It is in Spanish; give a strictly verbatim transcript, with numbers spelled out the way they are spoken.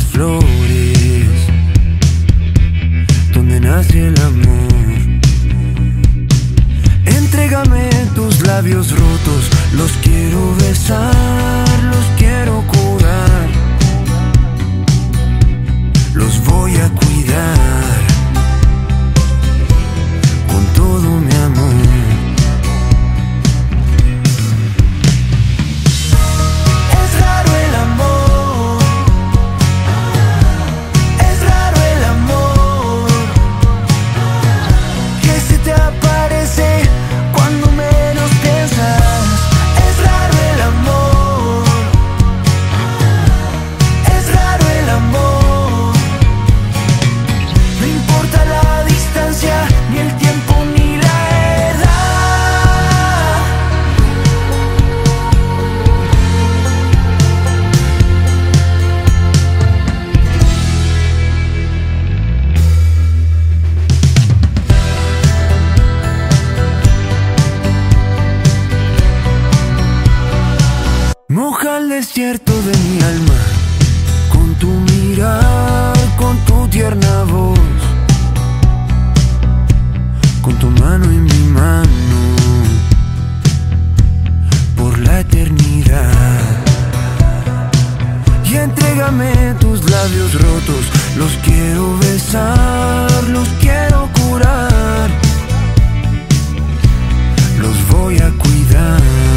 flores, donde nace el amor. Entrégame tus labios rotos, los quiero besar, los quiero curar, los voy a cuidar con todo mi amor. Moja el desierto de mi alma con tu mirar, con tu tierna voz, con tu mano en mi mano, por la eternidad. Y entrégame tus labios rotos, los quiero besar, los quiero curar, los voy a cuidar